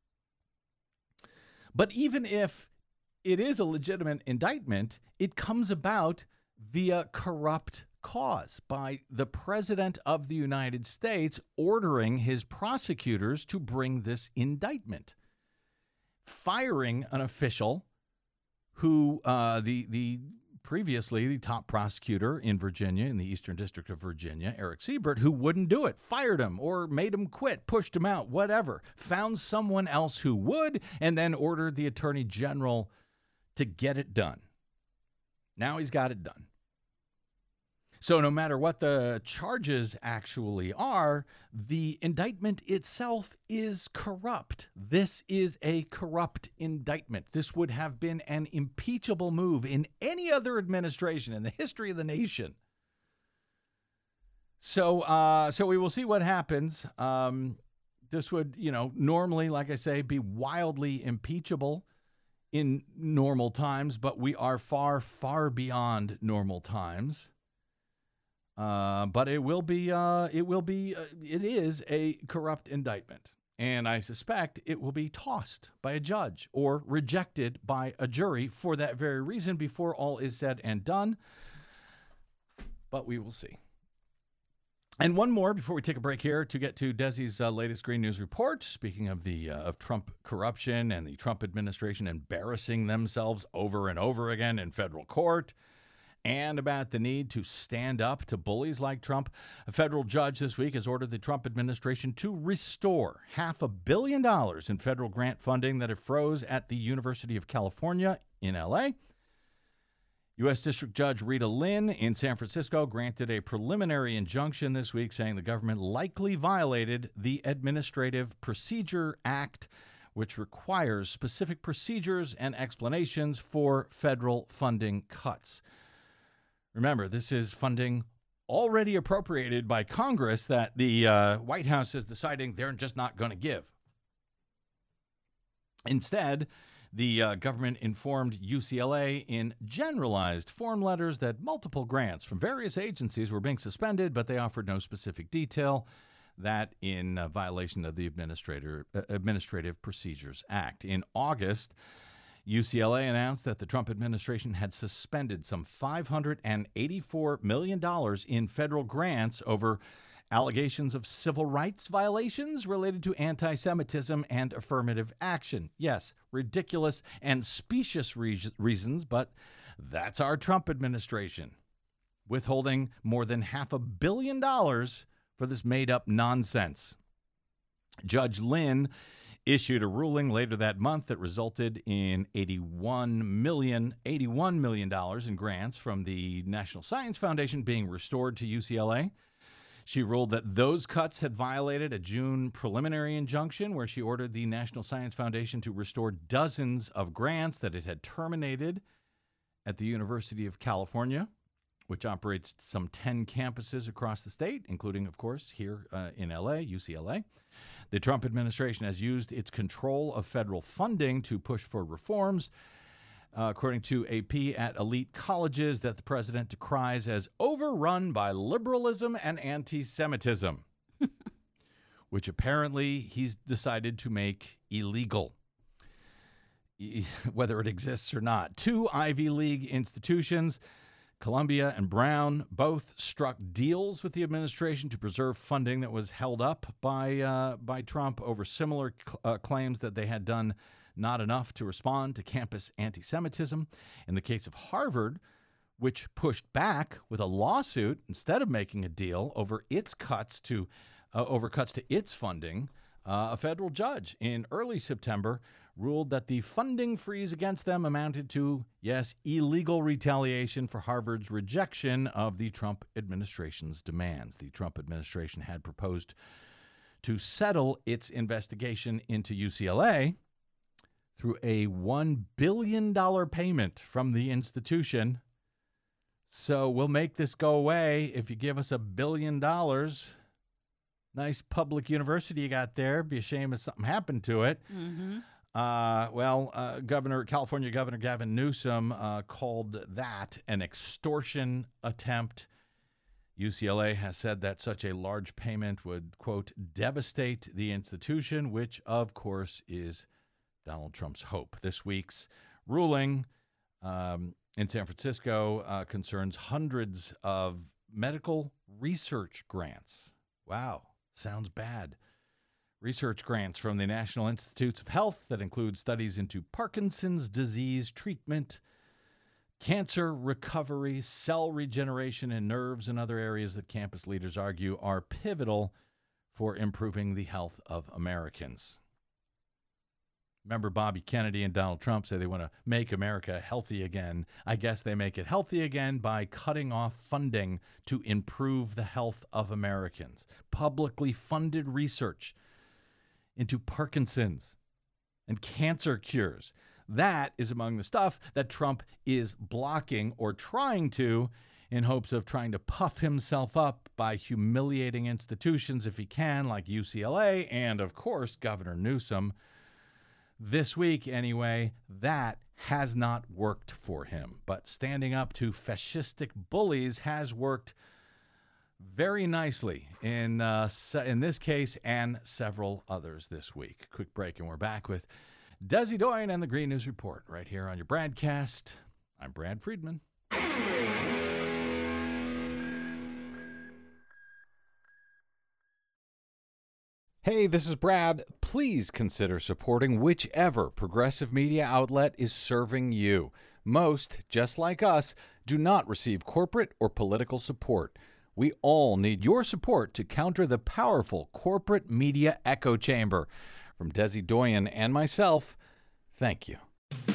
S2: But even if it is a legitimate indictment, it comes about via corrupt cause by the President of the United States ordering his prosecutors to bring this indictment, firing an official who uh, the the previously the top prosecutor in Virginia, in the Eastern District of Virginia, Eric Siebert, who wouldn't do it, fired him or made him quit, pushed him out, whatever, found someone else who would, and then ordered the Attorney General to get it done. Now he's got it done. So no matter what the charges actually are, the indictment itself is corrupt. This is a corrupt indictment. This would have been an impeachable move in any other administration in the history of the nation. So, uh, so we will see what happens. Um, this would, you know, normally, like I say, be wildly impeachable in normal times, but we are far, far beyond normal times. Uh, but it will be, uh, it will be, uh, it is a corrupt indictment. And I suspect it will be tossed by a judge or rejected by a jury for that very reason before all is said and done. But we will see. And one more before we take a break here to get to Desi's uh, latest Green News report. Speaking of the uh, of Trump corruption and the Trump administration embarrassing themselves over and over again in federal court, and about the need to stand up to bullies like Trump, a federal judge this week has ordered the Trump administration to restore half a billion dollars in federal grant funding that it froze at the University of California in L A. U S District Judge Rita Lynn in San Francisco granted a preliminary injunction this week saying the government likely violated the Administrative Procedure Act, which requires specific procedures and explanations for federal funding cuts. Remember, this is funding already appropriated by Congress that the uh, White House is deciding they're just not going to give. Instead, the uh, government informed U C L A in generalized form letters that multiple grants from various agencies were being suspended, but they offered no specific detail. that in uh, violation of the Administrator, uh, Administrative Procedures Act. In August, U C L A announced that the Trump administration had suspended some five hundred eighty-four million dollars in federal grants over allegations of civil rights violations related to anti-Semitism and affirmative action. Yes, ridiculous and specious re- reasons, but that's our Trump administration, withholding more than half a billion dollars for this made-up nonsense. Judge Lynn issued a ruling later that month that resulted in eighty-one million dollars, eighty-one million dollars in grants from the National Science Foundation being restored to U C L A. She ruled that those cuts had violated a June preliminary injunction where she ordered the National Science Foundation to restore dozens of grants that it had terminated at the University of California, which operates some ten campuses across the state, including, of course, here uh, in L A, U C L A. The Trump administration has used its control of federal funding to push for reforms, uh, according to A P, at elite colleges that the president decries as overrun by liberalism and anti-Semitism, which apparently he's decided to make illegal, whether it exists or not. Two Ivy League institutions, Columbia and Brown, both struck deals with the administration to preserve funding that was held up by uh, by Trump over similar cl- uh, claims that they had done not enough to respond to campus anti-Semitism. In the case of Harvard, which pushed back with a lawsuit instead of making a deal over its cuts to uh, over cuts to its funding, uh, a federal judge in early September ruled that the funding freeze against them amounted to, yes, illegal retaliation for Harvard's rejection of the Trump administration's demands. The Trump administration had proposed to settle its investigation into U C L A through a one billion dollars payment from the institution. So we'll make this go away if you give us a billion dollars. Nice public university you got there. Be a shame if something happened to it.
S4: Mm-hmm.
S2: Uh, well, uh, Governor, California Governor Gavin Newsom uh, called that an extortion attempt. U C L A has said that such a large payment would, quote, devastate the institution, which, of course, is Donald Trump's hope. This week's ruling um, in San Francisco uh, concerns hundreds of medical research grants. Wow, sounds bad. Research grants from the National Institutes of Health that include studies into Parkinson's disease treatment, cancer recovery, cell regeneration, and nerves and other areas that campus leaders argue are pivotal for improving the health of Americans. Remember, Bobby Kennedy and Donald Trump say they want to make America healthy again. I guess they make it healthy again by cutting off funding to improve the health of Americans. Publicly funded research into Parkinson's and cancer cures. That is among the stuff that Trump is blocking or trying to in hopes of trying to puff himself up by humiliating institutions if he can, like U C L A and, of course, Governor Newsom. This week, anyway, that has not worked for him. But standing up to fascistic bullies has worked very nicely in uh, in this case and several others this week. Quick break, and we're back with Desi Doyen and the Green News Report right here on your BradCast. I'm Brad Friedman. Hey, this is Brad. Please consider supporting whichever progressive media outlet is serving you. Most, just like us, do not receive corporate or political support. We all need your support to counter the powerful corporate media echo chamber. From Desi Doyen and myself, thank you.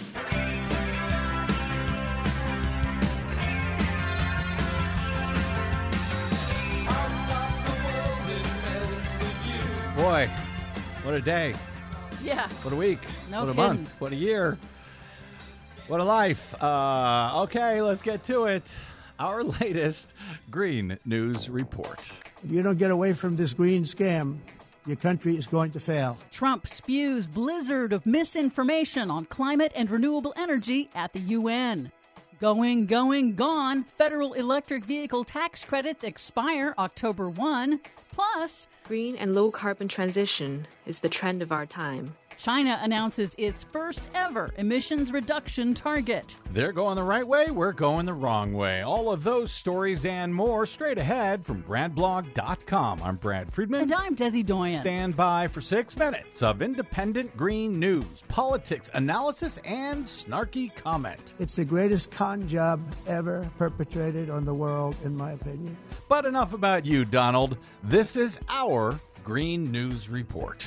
S2: Boy, what a day.
S4: Yeah.
S2: What a week.
S4: No
S2: What a
S4: kidding.
S2: month. What a year. What a life. Uh, okay, let's get to it. Our latest Green News Report.
S6: If you don't get away from this green scam, your country is going to fail.
S4: Trump spews blizzard of misinformation on climate and renewable energy at the U N. Going, going, gone. Federal electric vehicle tax credits expire October first. Plus,
S7: green and low carbon transition is the trend of our time.
S4: China announces its first ever emissions reduction target.
S2: They're going the right way, we're going the wrong way. All of those stories and more straight ahead from brad blog dot com. I'm Brad Friedman.
S4: And I'm Desi Doyen.
S2: Stand by for six minutes of independent green news, politics, analysis, and snarky comment.
S6: It's the greatest con job ever perpetrated on the world, in my opinion.
S2: But enough about you, Donald. This is our Green News Report.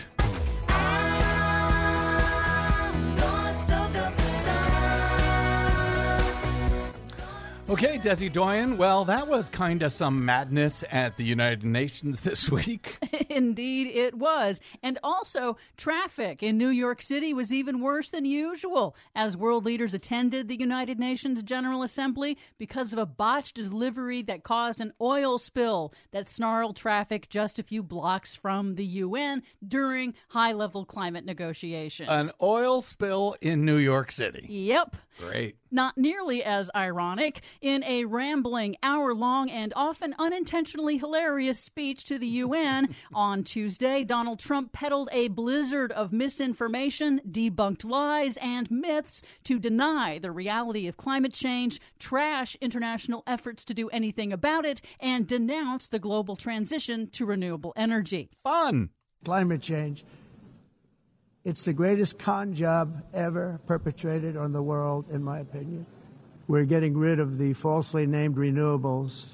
S2: Okay, Desi Doyen, well, that was kind of some madness at the United Nations this week.
S4: Indeed, it was. And also, traffic in New York City was even worse than usual as world leaders attended the United Nations General Assembly because of a botched delivery that caused an oil spill that snarled traffic just a few blocks from the U N during high-level climate negotiations.
S2: An oil spill in New York City.
S4: Yep.
S2: Great.
S4: Not nearly as ironic. In a rambling, hour-long, and often unintentionally hilarious speech to the U N on Tuesday, Donald Trump peddled a blizzard of misinformation, debunked lies, and myths to deny the reality of climate change, trash international efforts to do anything about it, and denounce the global transition to renewable energy.
S2: Fun.
S6: Climate change. It's the greatest con job ever perpetrated on the world, in my opinion. We're getting rid of the falsely named renewables.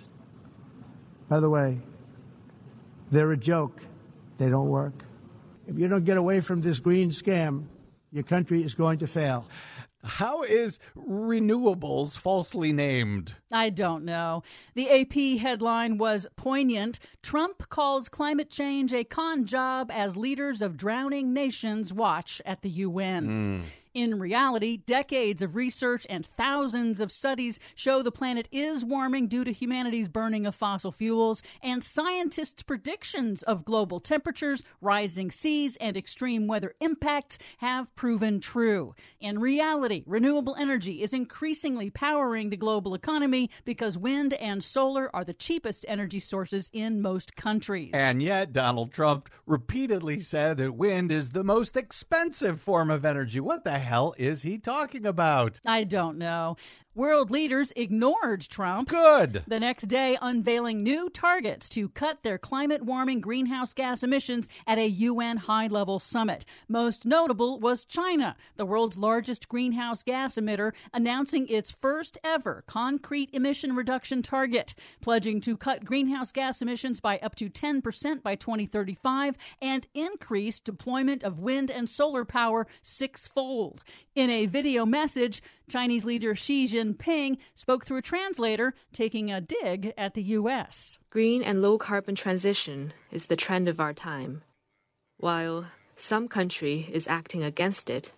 S6: By the way, they're a joke. They don't work. If you don't get away from this green scam, your country is going to fail.
S2: How is renewables falsely named?
S4: I don't know. The A P headline was poignant. Trump calls climate change a con job as leaders of drowning nations watch at the U N. Mm. In reality, decades of research and thousands of studies show the planet is warming due to humanity's burning of fossil fuels, and scientists' predictions of global temperatures, rising seas, and extreme weather impacts have proven true. In reality, renewable energy is increasingly powering the global economy because wind and solar are the cheapest energy sources in most countries.
S2: And yet, Donald Trump repeatedly said that wind is the most expensive form of energy. What the hell is he talking about?
S4: I don't know. World leaders ignored Trump.
S2: Good.
S4: The next day, unveiling new targets to cut their climate-warming greenhouse gas emissions at a U N high-level summit. Most notable was China, the world's largest greenhouse gas emitter, announcing its first-ever concrete emission reduction target, pledging to cut greenhouse gas emissions by up to ten percent by twenty thirty-five and increase deployment of wind and solar power sixfold. In a video message, Chinese leader Xi Jinping spoke through a translator, taking a dig at the U S.
S7: Green and low carbon transition is the trend of our time. While some country is acting against it,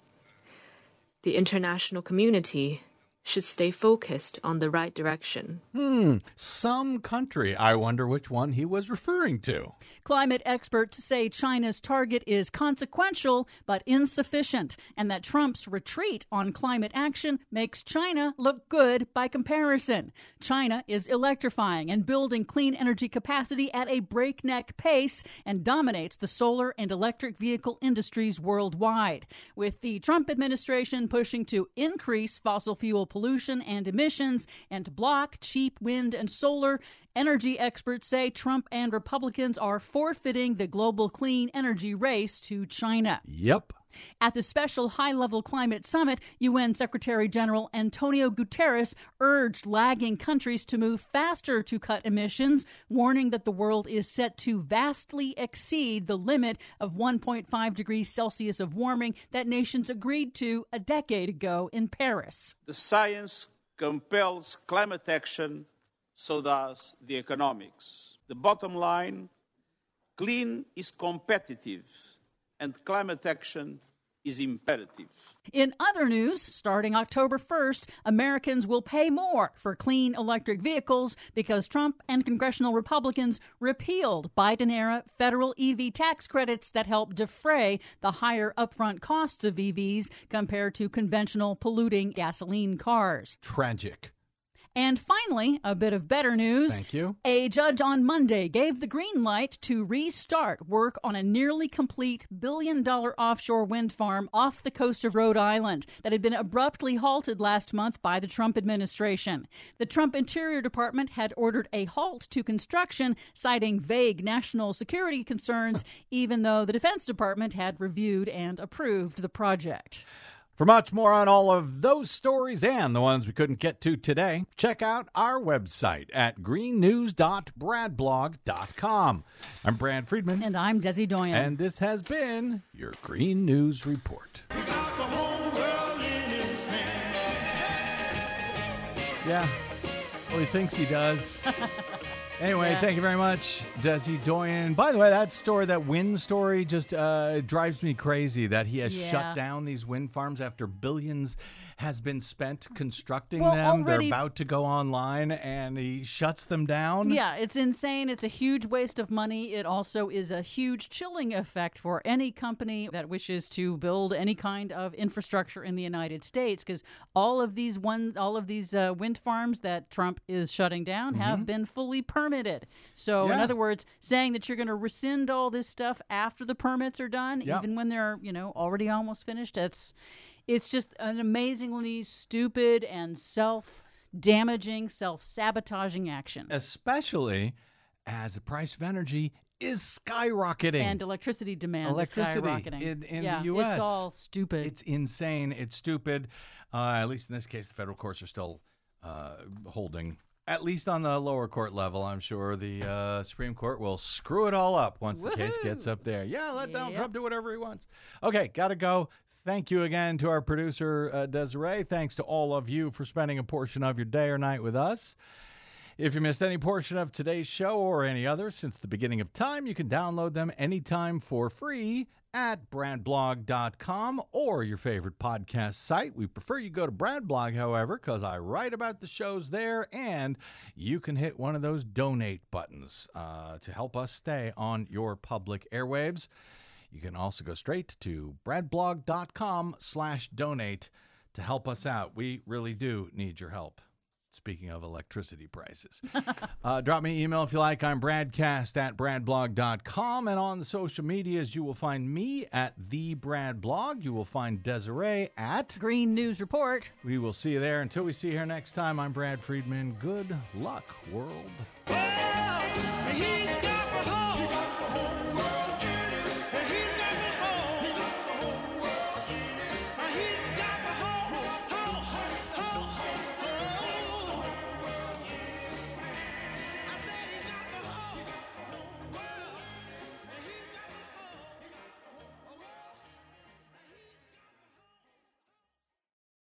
S7: the international community should stay focused on the right direction.
S2: Hmm, some country. I wonder which one he was referring to.
S4: Climate experts say China's target is consequential but insufficient, and that Trump's retreat on climate action makes China look good by comparison. China is electrifying and building clean energy capacity at a breakneck pace and dominates the solar and electric vehicle industries worldwide, with the Trump administration pushing to increase fossil fuel pollution and emissions and block cheap wind and solar. Energy experts say Trump and Republicans are forfeiting the global clean energy race to China.
S2: Yep.
S4: At the special high-level climate summit, U N Secretary General Antonio Guterres urged lagging countries to move faster to cut emissions, warning that the world is set to vastly exceed the limit of one point five degrees Celsius of warming that nations agreed to a decade ago in Paris.
S8: The science compels climate action, so does the economics. The bottom line, clean is competitive, and climate action is imperative.
S4: In other news, starting October first, Americans will pay more for clean electric vehicles because Trump and congressional Republicans repealed Biden-era federal E V tax credits that help defray the higher upfront costs of E Vs compared to conventional polluting gasoline cars.
S2: Tragic.
S4: And finally, a bit of better news.
S2: Thank you.
S4: A judge on Monday gave the green light to restart work on a nearly complete billion-dollar offshore wind farm off the coast of Rhode Island that had been abruptly halted last month by the Trump administration. The Trump Interior Department had ordered a halt to construction, citing vague national security concerns, even though the Defense Department had reviewed and approved the project.
S2: For much more on all of those stories and the ones we couldn't get to today, check out our website at green news dot brad blog dot com. I'm Brad Friedman.
S4: And I'm Desi Doyen.
S2: And this has been your Green News Report. Yeah, well, he thinks he does. Anyway,
S4: Yeah.
S2: Thank you very much, Desi Doyen. By the way, that story, that wind story, just uh, drives me crazy that he has
S4: Yeah.
S2: shut down these wind farms after billions has been spent constructing
S4: Well,
S2: them.
S4: already-
S2: They're about to go online, and he shuts them down.
S4: Yeah, it's insane. It's a huge waste of money. It also is a huge chilling effect for any company that wishes to build any kind of infrastructure in the United States, because all of these one, all of these uh, wind farms that Trump is shutting down have been fully permitted. So, in
S2: Yeah.
S4: other words, saying that you're going to rescind all this stuff after the permits are done,
S2: Yep.
S4: even when they're, you know, already almost finished, it's it's just an amazingly stupid and self-damaging, self-sabotaging action.
S2: Especially as the price of energy is skyrocketing.
S4: And electricity demand
S2: Electricity
S4: is skyrocketing.
S2: in- in the
S4: yeah,
S2: U S.
S4: It's all stupid.
S2: It's insane. It's stupid. Uh, at least in this case, the federal courts are still uh, holding, at least on the lower court level. I'm sure the uh, Supreme Court will screw it all up once the case
S4: Woohoo!
S2: gets up there. Yeah, let Donald
S4: Yep.
S2: Trump do whatever he wants. Okay, gotta go. Thank you again to our producer, uh, Desiree. Thanks to all of you for spending a portion of your day or night with us. If you missed any portion of today's show or any other since the beginning of time, you can download them anytime for free at brad blog dot com or your favorite podcast site. We prefer you go to Bradblog, however, because I write about the shows there, and you can hit one of those donate buttons uh, to help us stay on your public airwaves. You can also go straight to bradblog dot com slash donate to help us out. We really do need your help. Speaking of electricity prices. uh, drop me an email if you like. I'm Bradcast at bradblog dot com. And on the social medias, you will find me at The Brad Blog. You will find Desiree at
S4: Green News Report.
S2: We will see you there. Until we see you here next time, I'm Brad Friedman. Good luck, world.
S3: Well, he's got